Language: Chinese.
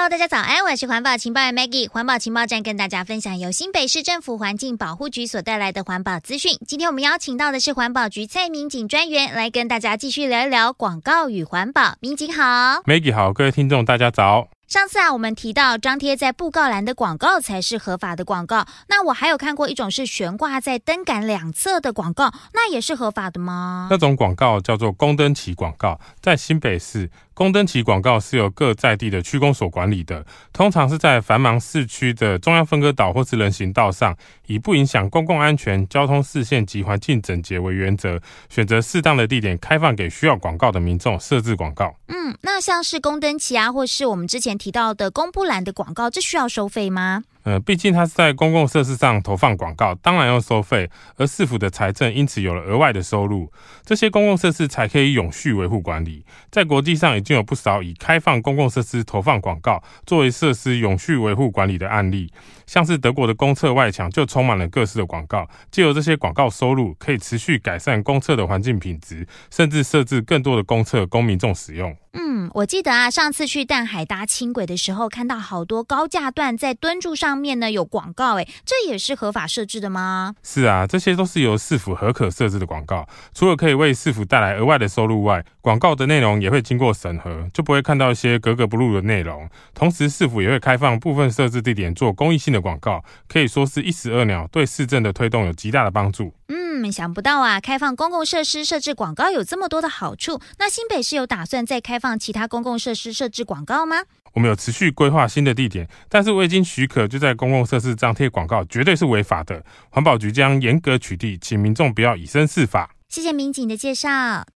Hello， 大家早安，我是环保情报员 Maggie。环保情报站跟大家分享由新北市政府环境保护局所带来的环保资讯。今天我们邀请到的是环保局蔡民警专员来跟大家继续聊一聊广告与环保。民警好。 Maggie 好，各位听众大家早。 上次我们提到张贴在布告栏的广告才是合法的广告，那我还有看过一种是悬挂在灯杆两侧的广告，那也是合法的吗？ 那种广告叫做公灯旗广告，在新北市公灯旗广告是由各在地的区公所管理的，通常是在繁忙市区的中央分割岛或是人行道上，以不影响公共安全、交通视线及环境整洁为原则，选择适当的地点开放给需要广告的民众设置广告。 那像是公灯旗或是我们之前提到的公布栏的广告，这需要收费吗？ 毕竟它是在公共设施上投放广告，当然要收费，而市府的财政因此有了额外的收入，这些公共设施才可以永续维护管理。在国际上已经有不少以开放公共设施投放广告作为设施永续维护管理的案例，像是德国的公厕外墙就充满了各式的广告，藉由这些广告收入，可以持续改善公厕的环境品质，甚至设置更多的公厕供民众使用。 我记得上次去淡海搭轻轨的时候，看到好多高架段在墩柱上面呢有广告，这也是合法设置的吗？ 是啊，这些都是由市府核可设置的广告，除了可以为市府带来额外的收入外，广告的内容也会经过审核，就不会看到一些格格不入的内容。同时市府也会开放部分设置地点做公益性的广告，可以说是一石二鸟，对市政的推动有极大的帮助。 想不到开放公共设施设置广告有这么多的好处。那新北市有打算再开放其他公共设施设置广告吗？ 我们有持续规划新的地点，但是未经许可就在公共设施张贴广告绝对是违法的，环保局将严格取缔，请民众不要以身试法。 谢谢民警的介绍。